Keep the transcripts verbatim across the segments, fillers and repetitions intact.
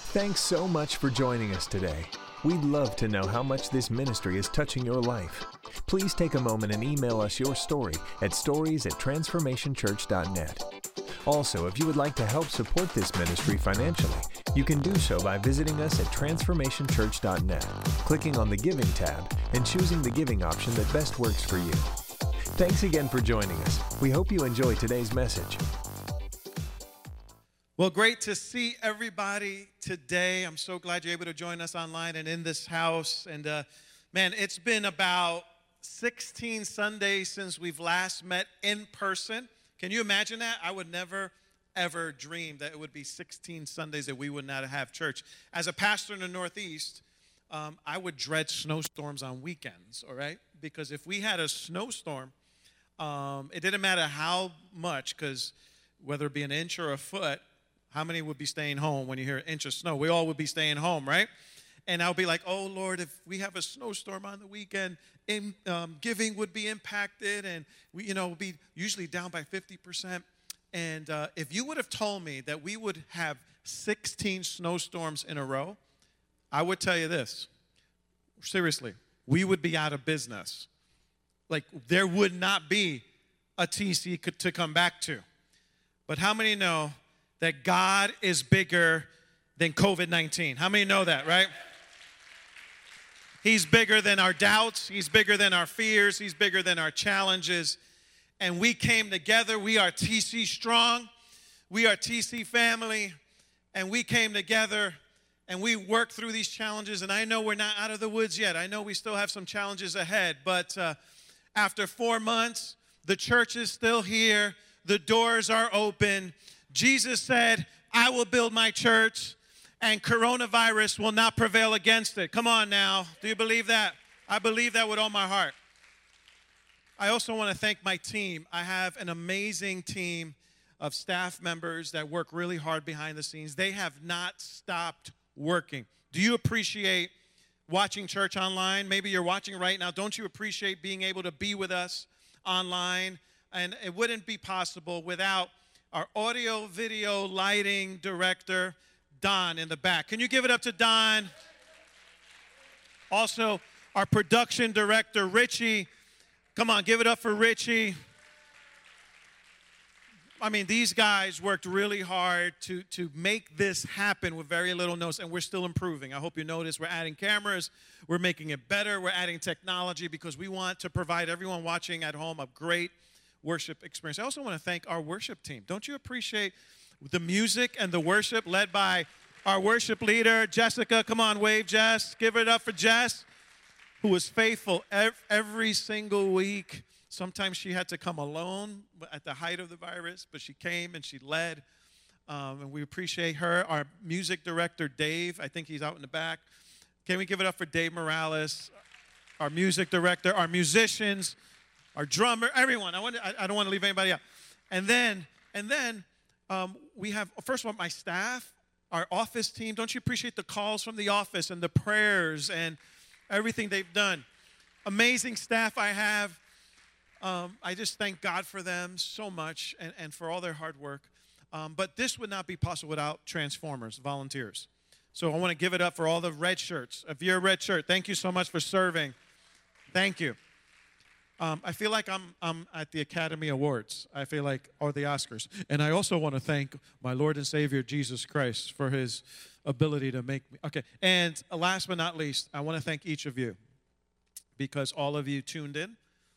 Thanks so much for joining us today. We'd love to know how much this ministry is touching your life. Please take a moment and email us your story at stories at transformation church dot net. Also, if you would like to help support this ministry financially, you can do so by visiting us at transformation church dot net, clicking on the Giving tab, and choosing the giving option that best works for you. Thanks again for joining us. We hope you enjoy today's message. Well, great to see everybody today. I'm so glad you're able to join us online and in this house. And uh, man, it's been about sixteen Sundays since we've last met in person. Can you imagine that? I would never, ever dream that it would be sixteen Sundays that we would not have church. As a pastor in the Northeast, um, I would dread snowstorms on weekends, all right? Because if we had a snowstorm, um, it didn't matter how much, because whether it be an inch or a foot, how many would be staying home when you hear an inch of snow? We all would be staying home, right? And I'll be like, oh, Lord, if we have a snowstorm on the weekend, in, um, giving would be impacted, and we, you know, would be usually down by fifty percent. And uh, if you would have told me that we would have sixteen snowstorms in a row, I would tell you this. Seriously, we would be out of business. Like, there would not be a T C to come back to. But how many know that God is bigger than covid nineteen? How many know that, right? He's bigger than our doubts. He's bigger than our fears. He's bigger than our challenges. And we came together. We are T C Strong. We are T C Family. And we came together and we worked through these challenges. And I know we're not out of the woods yet. I know we still have some challenges ahead. But uh, after four months, the church is still here. The doors are open. Jesus said, I will build my church, and coronavirus will not prevail against it. Come on now. Do you believe that? I believe that with all my heart. I also want to thank my team. I have an amazing team of staff members that work really hard behind the scenes. They have not stopped working. Do you appreciate watching church online? Maybe you're watching right now. Don't you appreciate being able to be with us online? And it wouldn't be possible without our audio, video, lighting director, Don, in the back. Can you give it up to Don? Also, our production director, Richie. Come on, give it up for Richie. I mean, these guys worked really hard to, to make this happen with very little notice, and we're still improving. I hope you notice we're adding cameras. We're making it better. We're adding technology because we want to provide everyone watching at home a great worship experience. I also want to thank our worship team. Don't you appreciate the music and the worship led by our worship leader, Jessica? Come on, wave, Jess. Give it up for Jess, who was faithful every single week. Sometimes she had to come alone at the height of the virus, but she came and she led, um, and we appreciate her. Our music director, Dave, I think he's out in the back. Can we give it up for Dave Morales, our music director, our musicians, our drummer, everyone. I, want to, I, I don't want to leave anybody out. And then, and then um, we have, first of all, my staff, our office team. Don't you appreciate the calls from the office and the prayers and everything they've done? Amazing staff I have. Um, I just thank God for them so much and, and for all their hard work. Um, but this would not be possible without Transformers, volunteers. So I want to give it up for all the red shirts. If you're a red shirt, thank you so much for serving. Thank you. Um, I feel like I'm I'm at the Academy Awards. I feel like, or the Oscars. And I also want to thank my Lord and Savior, Jesus Christ, for his ability to make me. Okay, and last but not least, I want to thank each of you because all of you tuned in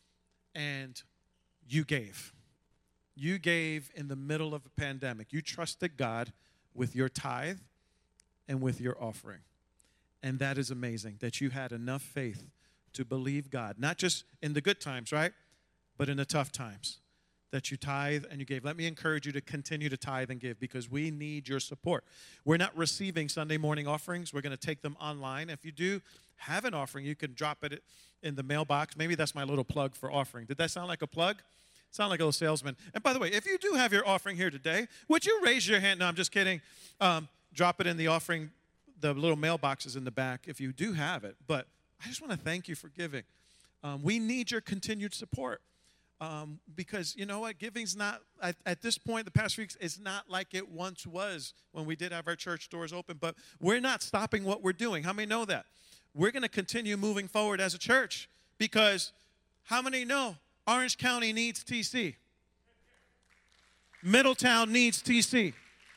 and you gave. You gave in the middle of a pandemic. You trusted God with your tithe and with your offering. And that is amazing that you had enough faith to believe God, not just in the good times, right, but in the tough times, that you tithe and you gave. Let me encourage you to continue to tithe and give because we need your support. We're not receiving Sunday morning offerings. We're going to take them online. If you do have an offering, you can drop it in the mailbox. Maybe that's my little plug for offering. Did that sound like a plug? Sound like a little salesman. And by the way, if you do have your offering here today, would you raise your hand? No, I'm just kidding. Um, drop it in the offering, the little mailboxes in the back if you do have it. But I just want to thank you for giving. Um, we need your continued support. Um, because you know what? Giving's not, at, at this point, the past weeks, it's not like it once was when we did have our church doors open. But we're not stopping what we're doing. How many know that? We're going to continue moving forward as a church because how many know Orange County needs T C? Middletown needs T C.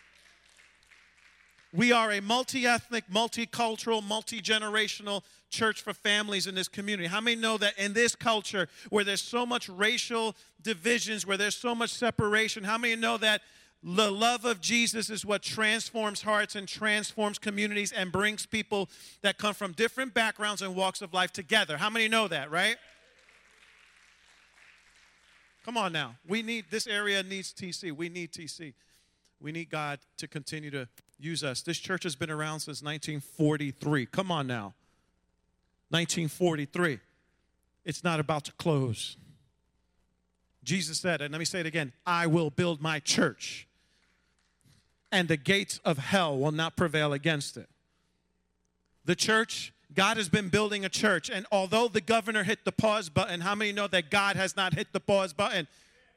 We are a multi-ethnic, multicultural, multi-generational church for families in this community. How many know that in this culture where there's so much racial divisions, where there's so much separation, how many know that the love of Jesus is what transforms hearts and transforms communities and brings people that come from different backgrounds and walks of life together? How many know that, right? Come on now. We need, this area needs T C. We need T C. We need God to continue to use us. This church has been around since nineteen forty-three. Come on now. nineteen forty-three. It's not about to close. Jesus said, and let me say it again, I will build my church, and the gates of hell will not prevail against it. The church, God has been building a church, and although the governor hit the pause button, how many know that God has not hit the pause button?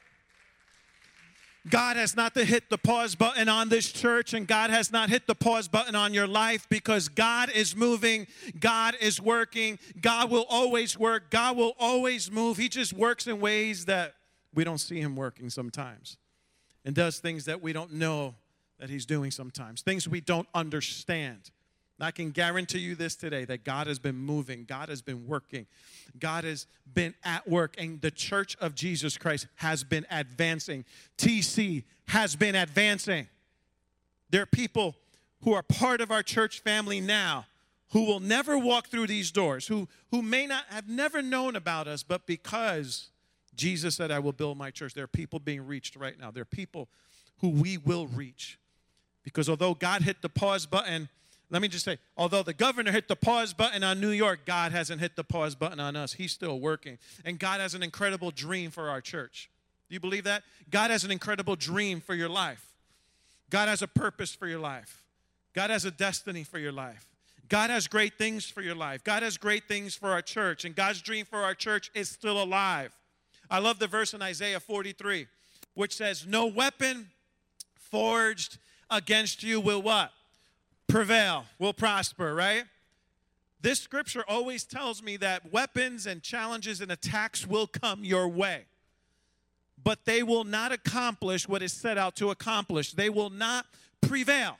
God has not hit the pause button on this church, and God has not hit the pause button on your life, because God is moving, God is working, God will always work, God will always move. He just works in ways that we don't see him working sometimes, and does things that we don't know that he's doing sometimes, things we don't understand. And I can guarantee you this today, that God has been moving, God has been working, God has been at work, and the church of Jesus Christ has been advancing. T C has been advancing. There are people who are part of our church family now who will never walk through these doors, who, who may not have never known about us, but because Jesus said, I will build my church, there are people being reached right now. There are people who we will reach. Because although God hit the pause button, let me just say, although the governor hit the pause button on New York, God hasn't hit the pause button on us. He's still working. And God has an incredible dream for our church. Do you believe that? God has an incredible dream for your life. God has a purpose for your life. God has a destiny for your life. God has great things for your life. God has great things for our church. And God's dream for our church is still alive. I love the verse in Isaiah forty-three, which says, no weapon forged against you will what? Prevail, will prosper, right? This scripture always tells me that weapons and challenges and attacks will come your way, but they will not accomplish what is set out to accomplish. They will not prevail.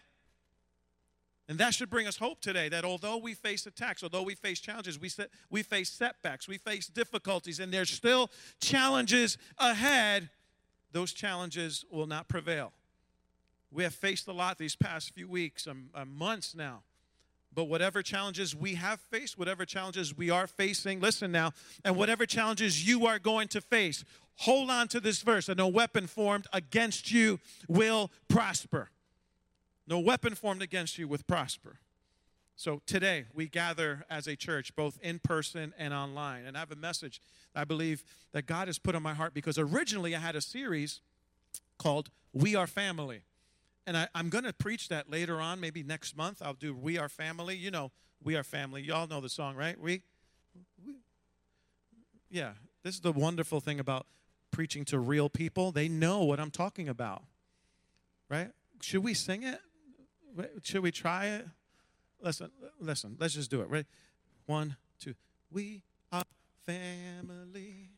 And that should bring us hope today, that although we face attacks, although we face challenges, we, set, we face setbacks, we face difficulties, and there's still challenges ahead, those challenges will not prevail. We have faced a lot these past few weeks, um, uh, months now. But whatever challenges we have faced, whatever challenges we are facing, listen now, and whatever challenges you are going to face, hold on to this verse, and no weapon formed against you will prosper. No weapon formed against you will prosper. So today, we gather as a church, both in person and online. And I have a message I believe that God has put on my heart, because originally I had a series called We Are Family. And I, I'm going to preach that later on, maybe next month. I'll do We Are Family. You know, We Are Family. Y'all know the song, right? We, we, yeah, this is the wonderful thing about preaching to real people. They know what I'm talking about, right? Should we sing it? Should we try it? Listen, listen, let's just do it. Ready? One, two. We are family.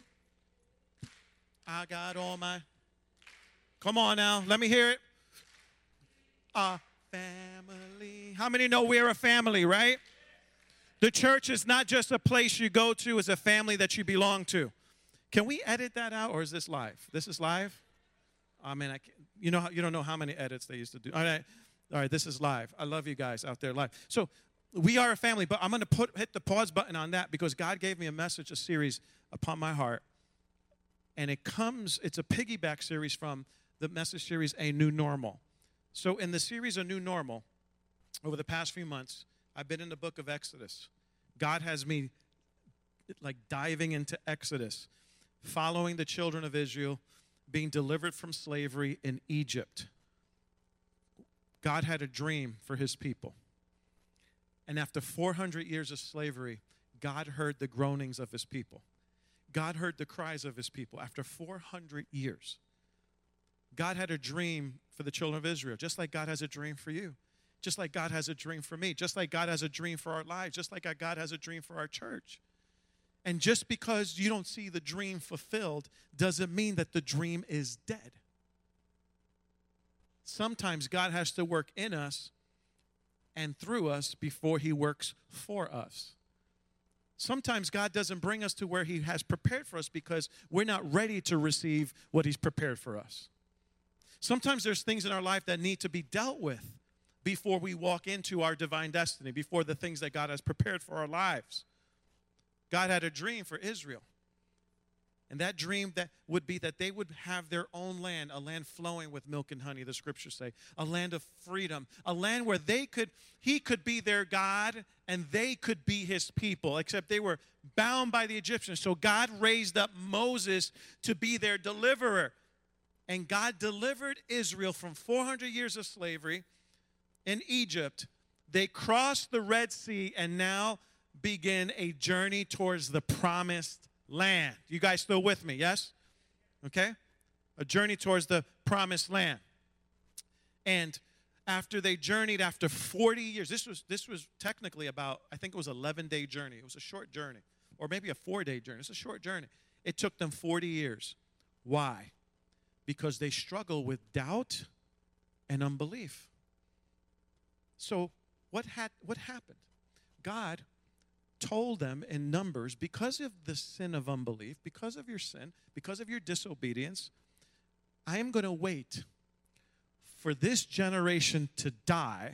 I got all my, come on now, let me hear it. A family. How many know we're a family, right? The church is not just a place you go to, it's a family that you belong to. Can we edit that out, or is this live? This is live? I mean, I can't, you know, you don't know how many edits they used to do. All right, all right, this is live. I love you guys out there live. So we are a family, but I'm going to put hit the pause button on that, because God gave me a message, a series upon my heart, and it comes, it's a piggyback series from the message series, A New Normal. So in the series, A New Normal, over the past few months, I've been in the book of Exodus. God has me like diving into Exodus, following the children of Israel, being delivered from slavery in Egypt. God had a dream for his people. And after four hundred years of slavery, God heard the groanings of his people. God heard the cries of his people after four hundred years. God had a dream for the children of Israel, just like God has a dream for you, just like God has a dream for me, just like God has a dream for our lives, just like God has a dream for our church. And just because you don't see the dream fulfilled doesn't mean that the dream is dead. Sometimes God has to work in us and through us before he works for us. Sometimes God doesn't bring us to where he has prepared for us because we're not ready to receive what he's prepared for us. Sometimes there's things in our life that need to be dealt with before we walk into our divine destiny, before the things that God has prepared for our lives. God had a dream for Israel. And that dream that would be that they would have their own land, a land flowing with milk and honey, the scriptures say, a land of freedom, a land where they could, he could be their God and they could be his people, except they were bound by the Egyptians. So God raised up Moses to be their deliverer. And God delivered Israel from four hundred years of slavery in Egypt. They crossed the Red Sea and now begin a journey towards the promised land. You guys still with me, yes? Okay? A journey towards the promised land. And after they journeyed, after forty years, this was this was technically about, I think it was an eleven-day journey. It was a short journey, or maybe a four-day journey. It's a short journey. It took them forty years. Why? Because they struggle with doubt and unbelief. So what had what happened? God told them in Numbers, because of the sin of unbelief, because of your sin, because of your disobedience, I am going to wait for this generation to die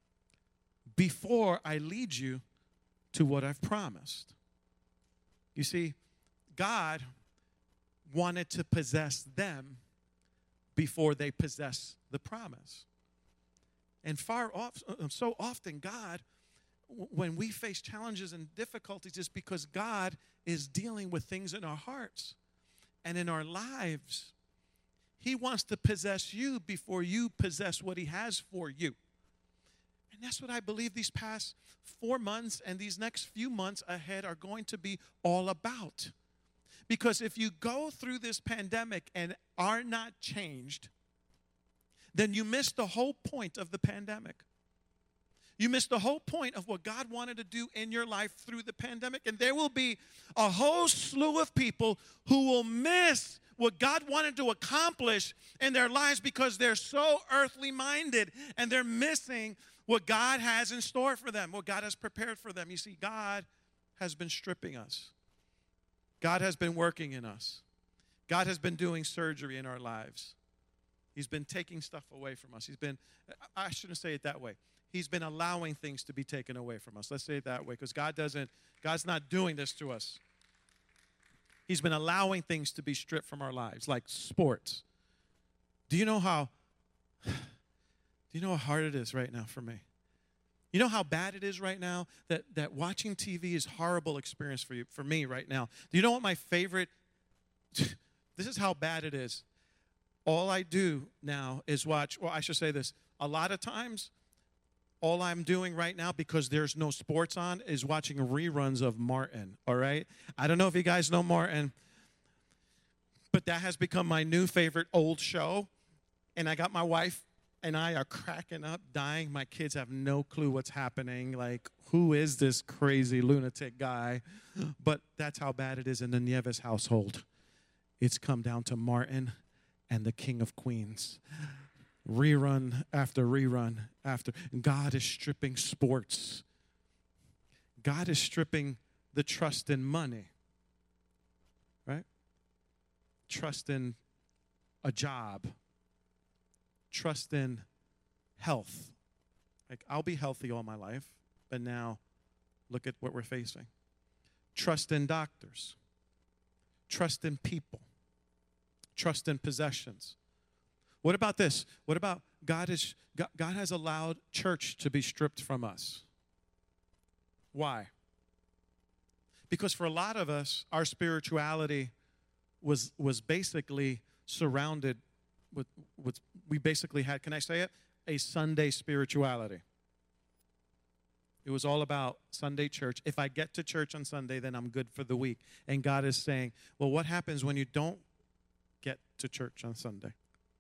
before I lead you to what I've promised. You see, God wanted to possess them before they possess the promise. And far off, so often God, when we face challenges and difficulties, it's because God is dealing with things in our hearts and in our lives. He wants to possess you before you possess what he has for you. And that's what I believe these past four months and these next few months ahead are going to be all about. Because if you go through this pandemic and are not changed, then you miss the whole point of the pandemic. You missed the whole point of what God wanted to do in your life through the pandemic. And there will be a whole slew of people who will miss what God wanted to accomplish in their lives because they're so earthly minded and they're missing what God has in store for them, what God has prepared for them. You see, God has been stripping us. God has been working in us. God has been doing surgery in our lives. He's been taking stuff away from us. He's been, I shouldn't say it that way. He's been allowing things to be taken away from us. Let's say it that way, because God doesn't, God's not doing this to us. He's been allowing things to be stripped from our lives, like sports. Do you know how, do you know how hard it is right now for me? You know how bad it is right now that, that watching T V is a horrible experience for you, for me right now. Do you know what my favorite, this is how bad it is. All I do now is watch, well, I should say this, a lot of times, all I'm doing right now, because there's no sports on, is watching reruns of Martin, all right? I don't know if you guys know Martin, but that has become my new favorite old show. And I got my wife and I are cracking up, dying. My kids have no clue what's happening. Like, who is this crazy lunatic guy? But that's how bad it is in the Nieves household. It's come down to Martin and the King of Queens. Rerun after rerun after. God is stripping sports. God is stripping the trust in money. Right? Trust in a job. Trust in health. Like, I'll be healthy all my life, but now look at what we're facing. Trust in doctors. Trust in people. Trust in possessions. What about this? What about God is God, God has allowed church to be stripped from us. Why? Because for a lot of us, our spirituality was was basically surrounded with, with we basically had, can I say it? A Sunday spirituality. It was all about Sunday church. If I get to church on Sunday, then I'm good for the week. And God is saying, well, what happens when you don't get to church on Sunday?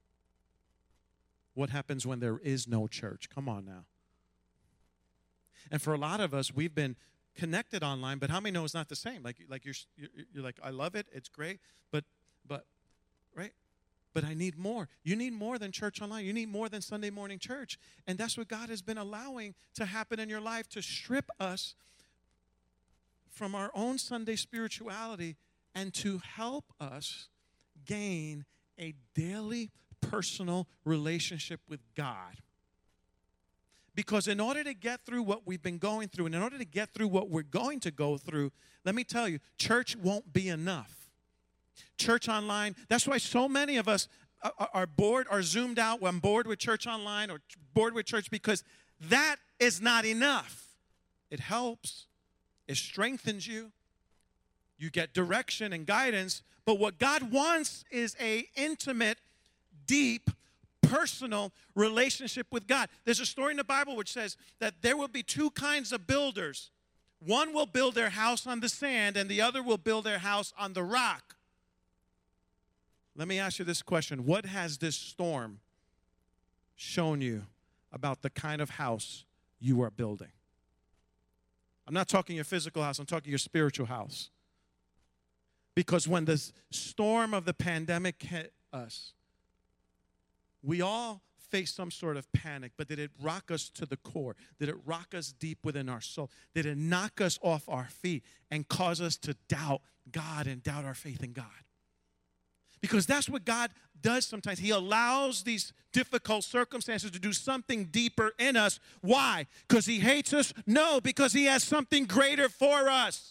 What happens when there is no church? Come on now. And for a lot of us, we've been connected online, but how many know it's not the same? Like, like you're, you're, you're like, I love it, it's great, but, but, right? But I need more. You need more than church online. You need more than Sunday morning church. And that's what God has been allowing to happen in your life, to strip us from our own Sunday spirituality and to help us gain a daily personal relationship with God. Because in order to get through what we've been going through, and in order to get through what we're going to go through, let me tell you, church won't be enough. Church online, that's why so many of us are bored, are zoomed out. I'm bored with church online or bored with church because that is not enough. It helps. It strengthens you. You get direction and guidance. But what God wants is an intimate, deep, personal relationship with God. There's a story in the Bible which says that there will be two kinds of builders. One will build their house on the sand, and the other will build their house on the rock. Let me ask you this question. What has this storm shown you about the kind of house you are building? I'm not talking your physical house. I'm talking your spiritual house. Because when the storm of the pandemic hit us, we all faced some sort of panic, but did it rock us to the core? Did it rock us deep within our soul? Did it knock us off our feet and cause us to doubt God and doubt our faith in God? Because that's what God does sometimes. He allows these difficult circumstances to do something deeper in us. Why? Because he hates us? No, because he has something greater for us.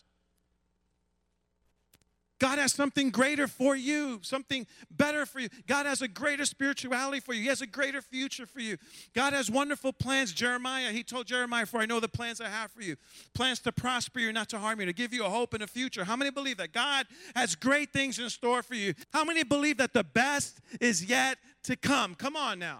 God has something greater for you, something better for you. God has a greater spirituality for you. He has a greater future for you. God has wonderful plans. Jeremiah, he told Jeremiah, for I know the plans I have for you. Plans to prosper you, not to harm you, to give you a hope and a future. How many believe that God has great things in store for you? How many believe that the best is yet to come? Come on now.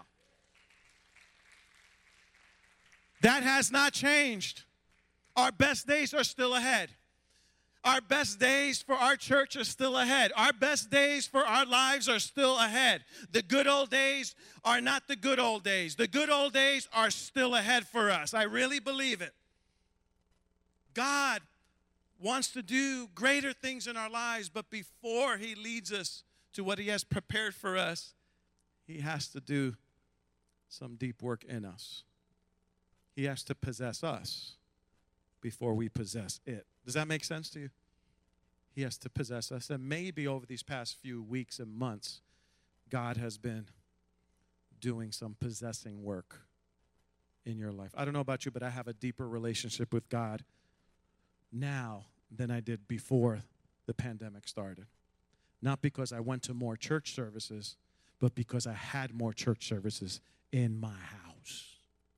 That has not changed. Our best days are still ahead. Our best days for our church are still ahead. Our best days for our lives are still ahead. The good old days are not the good old days. The good old days are still ahead for us. I really believe it. God wants to do greater things in our lives, but before he leads us to what he has prepared for us, he has to do some deep work in us. He has to possess us before we possess it. Does that make sense to you? He has to possess us. And maybe over these past few weeks and months, God has been doing some possessing work in your life. I don't know about you, but I have a deeper relationship with God now than I did before the pandemic started. Not because I went to more church services, but because I had more church services in my house.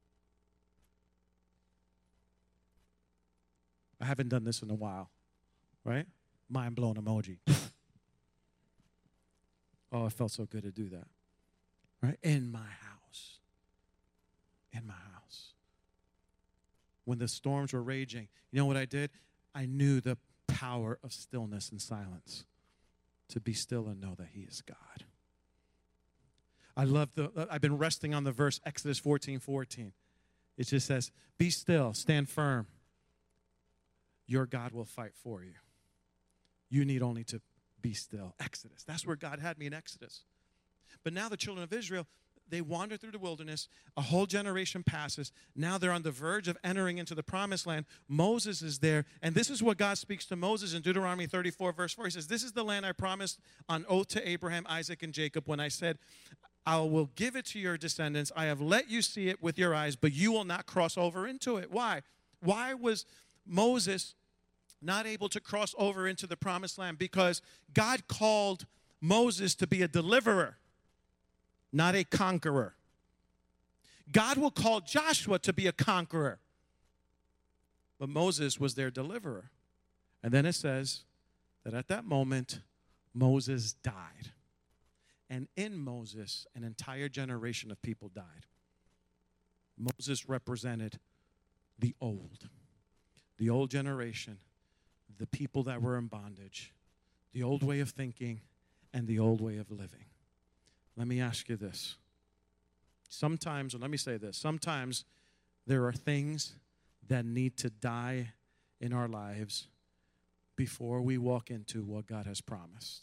I haven't done this in a while, right? Mind-blown emoji. Oh, it felt so good to do that, right? In my house. In my house. When the storms were raging, you know what I did? I knew the power of stillness and silence. To be still and know that he is God. I love the, I've been resting on the verse Exodus fourteen fourteen. It just says, be still, stand firm. Your God will fight for you. You need only to be still. Exodus. That's where God had me in Exodus. But now the children of Israel, they wander through the wilderness. A whole generation passes. Now they're on the verge of entering into the promised land. Moses is there. And this is what God speaks to Moses in Deuteronomy thirty-four, verse four. He says, this is the land I promised on oath to Abraham, Isaac, and Jacob when I said, I will give it to your descendants. I have let you see it with your eyes, but you will not cross over into it. Why? Why was Moses not able to cross over into the promised land? Because God called Moses to be a deliverer, not a conqueror. God will call Joshua to be a conqueror, but Moses was their deliverer. And then it says that at that moment, Moses died. And in Moses, an entire generation of people died. Moses represented the old, the old generation, the people that were in bondage, the old way of thinking, and the old way of living. Let me ask you this. Sometimes, or let me say this, sometimes there are things that need to die in our lives before we walk into what God has promised.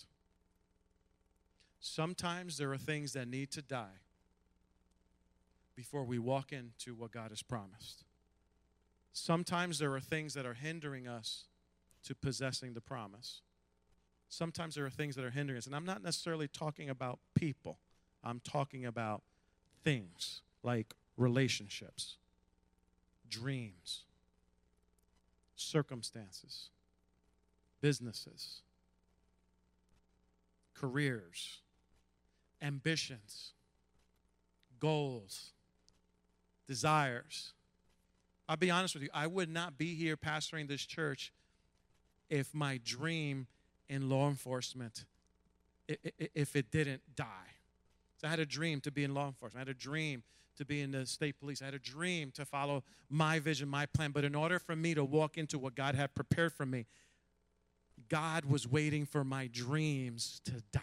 Sometimes there are things that need to die before we walk into what God has promised. Sometimes there are things that are hindering us to possessing the promise. Sometimes there are things that are hindering us. And I'm not necessarily talking about people. I'm talking about things like relationships, dreams, circumstances, businesses, careers, ambitions, goals, desires. I'll be honest with you, I would not be here pastoring this church if my dream in law enforcement, if it didn't die. So I had a dream to be in law enforcement. I had a dream to be in the state police. I had a dream to follow my vision, my plan. But in order for me to walk into what God had prepared for me, God was waiting for my dreams to die.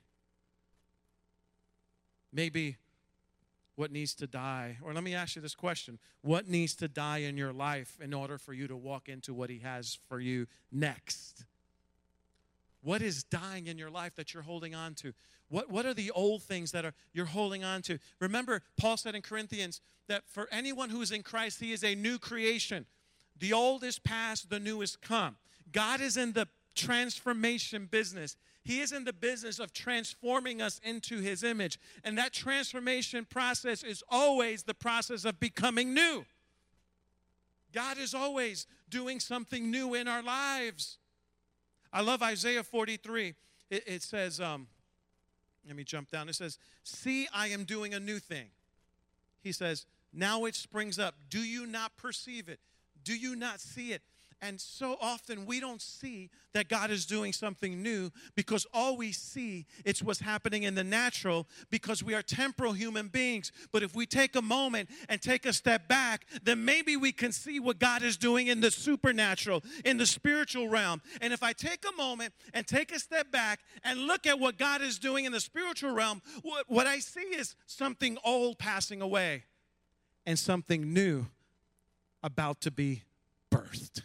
Maybe what needs to die, or let me ask you this question. What needs to die in your life in order for you to walk into what he has for you next? What is dying in your life that you're holding on to? What, what are the old things that are you're holding on to? Remember, Paul said in Corinthians that for anyone who is in Christ, he is a new creation. The old is past, the new is come. God is in the transformation business. He is in the business of transforming us into his image. And that transformation process is always the process of becoming new. God is always doing something new in our lives. I love Isaiah forty-three. It, it says, um, let me jump down. It says, see, I am doing a new thing. He says, now it springs up. Do you not perceive it? Do you not see it? And so often we don't see that God is doing something new because all we see is what's happening in the natural because we are temporal human beings. But if we take a moment and take a step back, then maybe we can see what God is doing in the supernatural, in the spiritual realm. And if I take a moment and take a step back and look at what God is doing in the spiritual realm, what, what I see is something old passing away and something new about to be birthed.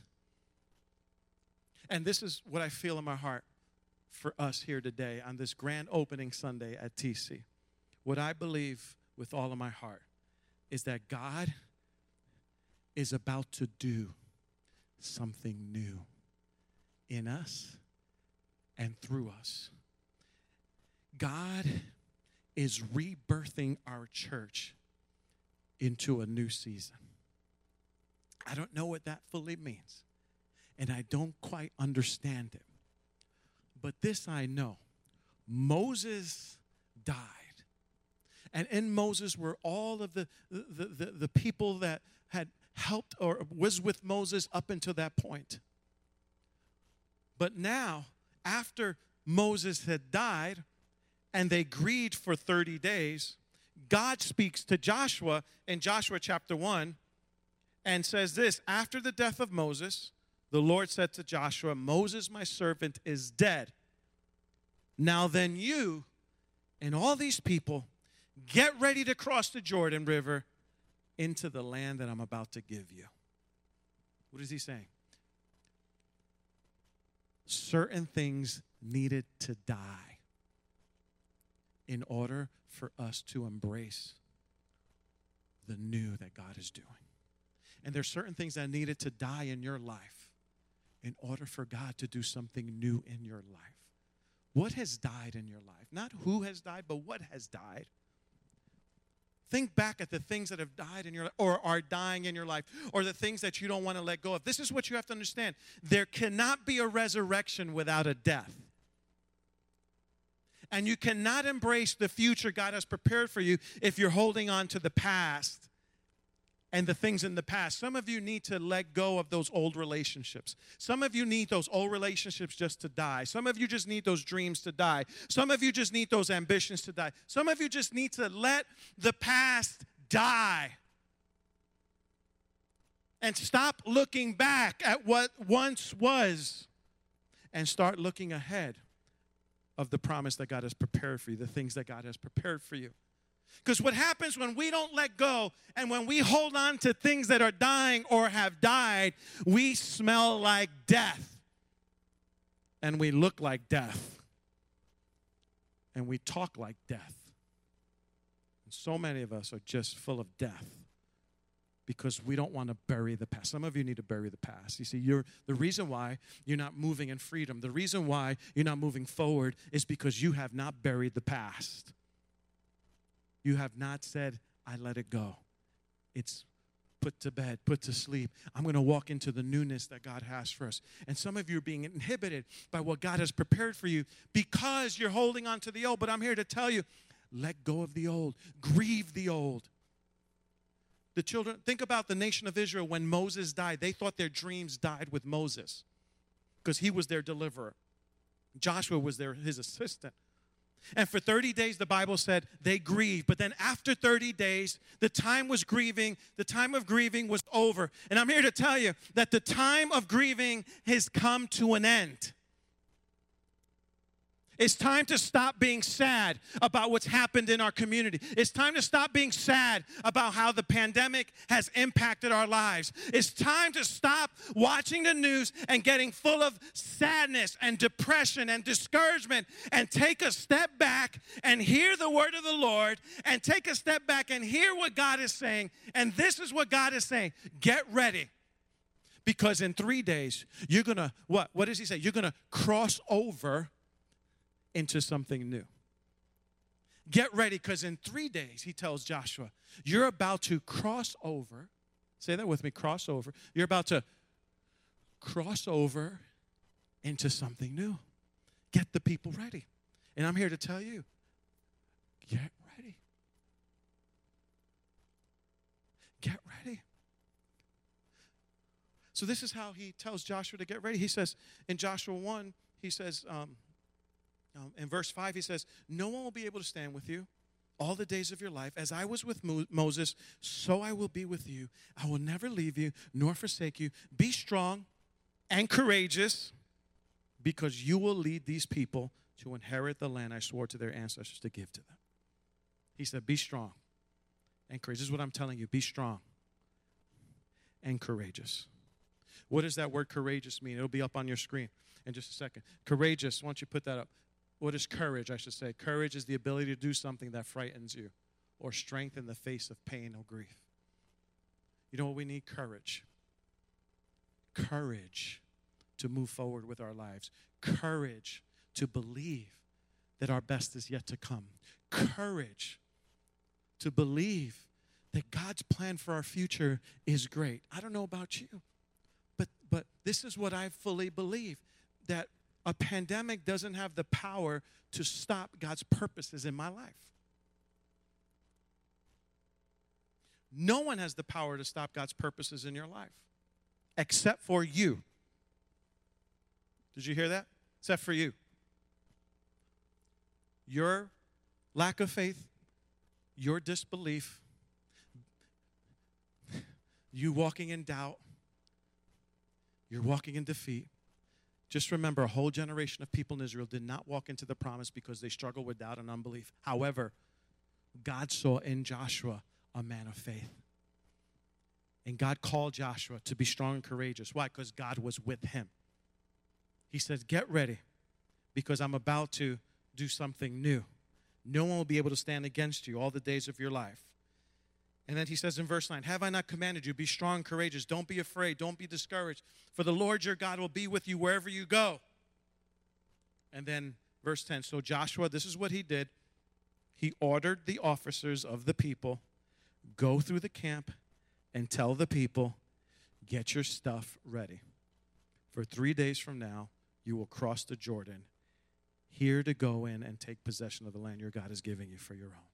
And this is what I feel in my heart for us here today on this grand opening Sunday at T C. What I believe with all of my heart is that God is about to do something new in us and through us. God is rebirthing our church into a new season. I don't know what that fully means. And I don't quite understand it. But this I know. Moses died. And in Moses were all of the, the, the, the people that had helped or was with Moses up until that point. But now, after Moses had died and they grieved for thirty days, God speaks to Joshua in Joshua chapter one and says this, after the death of Moses, the Lord said to Joshua, Moses, my servant, is dead. Now then you and all these people get ready to cross the Jordan River into the land that I'm about to give you. What is he saying? Certain things needed to die in order for us to embrace the new that God is doing. And there's certain things that needed to die in your life in order for God to do something new in your life. What has died in your life? Not who has died, but what has died. Think back at the things that have died in your life or are dying in your life or the things that you don't want to let go of. This is what you have to understand. There cannot be a resurrection without a death. And you cannot embrace the future God has prepared for you if you're holding on to the past and the things in the past. Some of you need to let go of those old relationships. Some of you need those old relationships just to die. Some of you just need those dreams to die. Some of you just need those ambitions to die. Some of you just need to let the past die. And stop looking back at what once was and start looking ahead of the promise that God has prepared for you, the things that God has prepared for you. Because what happens when we don't let go and when we hold on to things that are dying or have died, we smell like death. And we look like death. And we talk like death. And so many of us are just full of death because we don't want to bury the past. Some of you need to bury the past. You see, you're, the reason why you're not moving in freedom, the reason why you're not moving forward is because you have not buried the past. You have not said, I let it go. It's put to bed, put to sleep. I'm going to walk into the newness that God has for us. And some of you are being inhibited by what God has prepared for you because you're holding on to the old. But I'm here to tell you, let go of the old. Grieve the old. The children, think about the nation of Israel when Moses died. They thought their dreams died with Moses because he was their deliverer. Joshua was their, his assistant. And for thirty days, the Bible said they grieved. But then after thirty days, the time was grieving. The time of grieving was over. And I'm here to tell you that the time of grieving has come to an end. It's time to stop being sad about what's happened in our community. It's time to stop being sad about how the pandemic has impacted our lives. It's time to stop watching the news and getting full of sadness and depression and discouragement and take a step back and hear the word of the Lord and take a step back and hear what God is saying. And this is what God is saying. Get ready. Because in three days, you're going to, what? What does he say? You're going to cross over into something new. Get ready, because in three days, he tells Joshua, you're about to cross over. Say that with me, cross over. You're about to cross over into something new. Get the people ready. And I'm here to tell you, get ready. Get ready. So this is how he tells Joshua to get ready. He says in Joshua one, he says, um, Um, in verse five, he says, no one will be able to stand with you all the days of your life. As I was with Mo- Moses, so I will be with you. I will never leave you nor forsake you. Be strong and courageous, because you will lead these people to inherit the land I swore to their ancestors to give to them. He said, be strong and courageous. This is what I'm telling you. Be strong and courageous. What does that word courageous mean? It'll be up on your screen in just a second. Courageous, why don't you put that up? What is courage, I should say? Courage is the ability to do something that frightens you or strength in the face of pain or grief. You know what we need? Courage. Courage to move forward with our lives. Courage to believe that our best is yet to come. Courage to believe that God's plan for our future is great. I don't know about you, but but this is what I fully believe, that a pandemic doesn't have the power to stop God's purposes in my life. No one has the power to stop God's purposes in your life, except for you. Did you hear that? Except for you. Your lack of faith, your disbelief, you walking in doubt, you're walking in defeat. Just remember, a whole generation of people in Israel did not walk into the promise because they struggled with doubt and unbelief. However, God saw in Joshua a man of faith. And God called Joshua to be strong and courageous. Why? Because God was with him. He says, get ready, because I'm about to do something new. No one will be able to stand against you all the days of your life. And then he says in verse nine, have I not commanded you, be strong and courageous. Don't be afraid. Don't be discouraged. For the Lord your God will be with you wherever you go. And then verse ten, so Joshua, this is what he did. He ordered the officers of the people, go through the camp and tell the people, get your stuff ready. For three days from now, you will cross the Jordan, here to go in and take possession of the land your God is giving you for your own.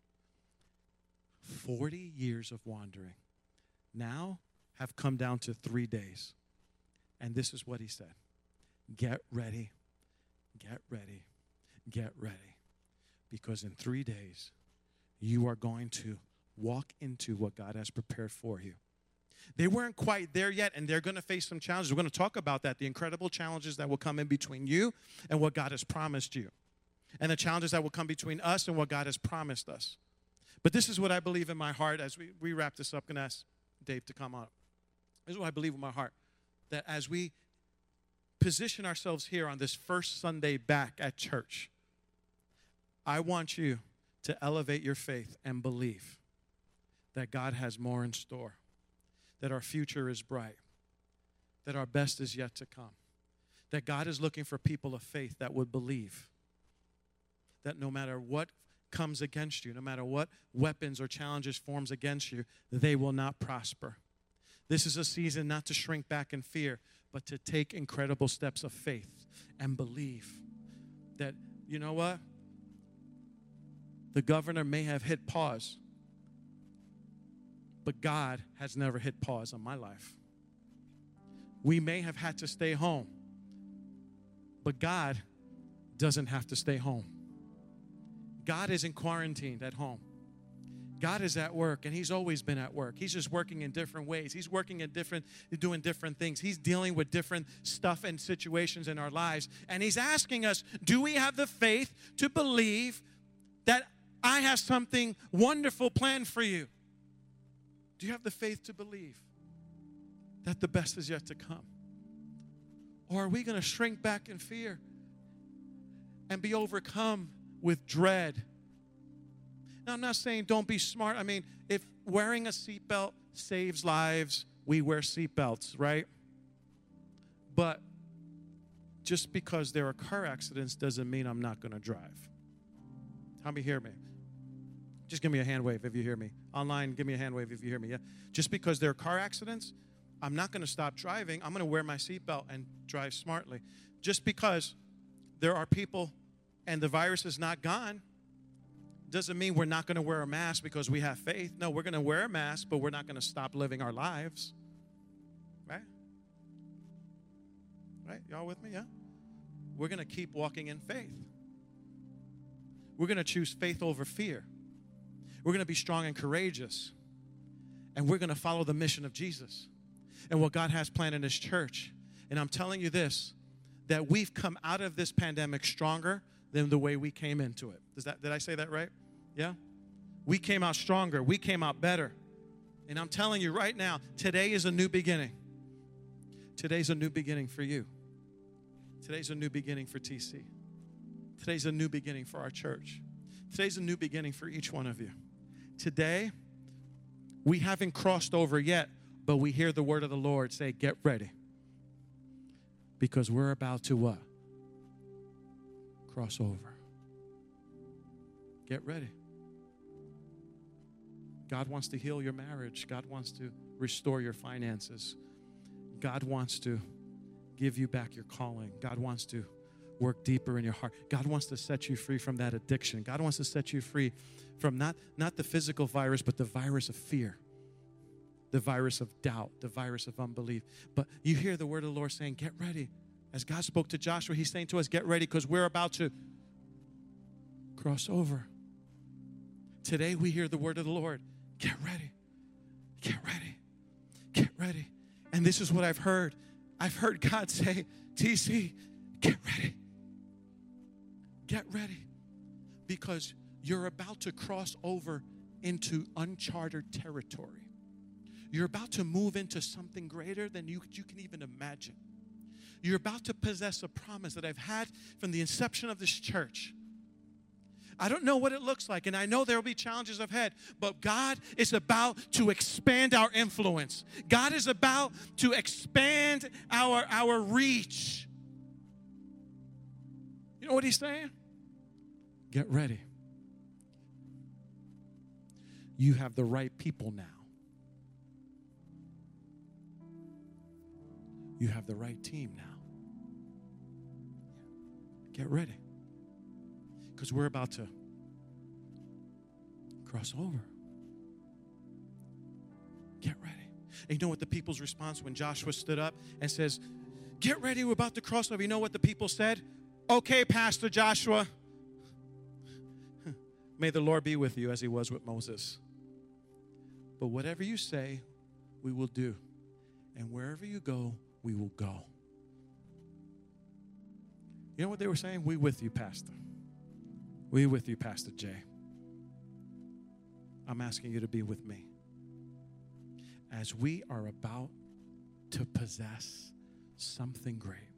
forty years of wandering now have come down to three days. And this is what he said. Get ready, get ready, get ready. Because in three days, you are going to walk into what God has prepared for you. They weren't quite there yet, and they're going to face some challenges. We're going to talk about that, the incredible challenges that will come in between you and what God has promised you, and the challenges that will come between us and what God has promised us. But this is what I believe in my heart as we, we wrap this up. I'm going to ask Dave to come up. This is what I believe in my heart, that as we position ourselves here on this first Sunday back at church, I want you to elevate your faith and believe that God has more in store, that our future is bright, that our best is yet to come, that God is looking for people of faith that would believe that no matter what comes against you, no matter what weapons or challenges forms against you, they will not prosper. This is a season not to shrink back in fear, but to take incredible steps of faith and believe that, you know what? The governor may have hit pause, but God has never hit pause on my life. We may have had to stay home, but God doesn't have to stay home. God isn't quarantined at home. God is at work, and he's always been at work. He's just working in different ways. He's working in different, doing different things. He's dealing with different stuff and situations in our lives. And he's asking us, do we have the faith to believe that I have something wonderful planned for you? Do you have the faith to believe that the best is yet to come? Or are we going to shrink back in fear and be overcome with dread? Now, I'm not saying don't be smart. I mean, if wearing a seatbelt saves lives, we wear seatbelts, right? But just because there are car accidents doesn't mean I'm not going to drive. How many hear me? Just give me a hand wave if you hear me. Online, give me a hand wave if you hear me. Yeah. Just because there are car accidents, I'm not going to stop driving. I'm going to wear my seatbelt and drive smartly. Just because there are people and the virus is not gone doesn't mean we're not going to wear a mask because we have faith. No, we're going to wear a mask, but we're not going to stop living our lives. Right? Right? Y'all with me? Yeah? We're going to keep walking in faith. We're going to choose faith over fear. We're going to be strong and courageous. And we're going to follow the mission of Jesus and what God has planned in His church. And I'm telling you this, that we've come out of this pandemic stronger than the way we came into it. Does that, did I say that right? Yeah? We came out stronger. We came out better. And I'm telling you right now, today is a new beginning. Today's a new beginning for you. Today's a new beginning for T C. Today's a new beginning for our church. Today's a new beginning for each one of you. Today, we haven't crossed over yet, but we hear the word of the Lord say, get ready. Because we're about to what? Cross over. Get ready. God wants to heal your marriage. God wants to restore your finances. God wants to give you back your calling. God wants to work deeper in your heart. God wants to set you free from that addiction. God wants to set you free from not, not the physical virus, but the virus of fear, the virus of doubt, the virus of unbelief. But you hear the word of the Lord saying, get ready. As God spoke to Joshua, He's saying to us, get ready because we're about to cross over. Today we hear the word of the Lord. Get ready. Get ready. Get ready. And this is what I've heard. I've heard God say, T C, get ready. Get ready. Because you're about to cross over into uncharted territory. You're about to move into something greater than you, you can even imagine. You're about to possess a promise that I've had from the inception of this church. I don't know what it looks like, and I know there will be challenges ahead, but God is about to expand our influence. God is about to expand our, our reach. You know what He's saying? Get ready. You have the right people now. You have the right team now. Get ready. Because we're about to cross over. Get ready. And you know what the people's response when Joshua stood up and says, get ready, we're about to cross over. You know what the people said? Okay, Pastor Joshua. May the Lord be with you as He was with Moses. But whatever you say we will do. And wherever you go, we will go. You know what they were saying? We with you, Pastor. We with you, Pastor Jay. I'm asking you to be with me as we are about to possess something great.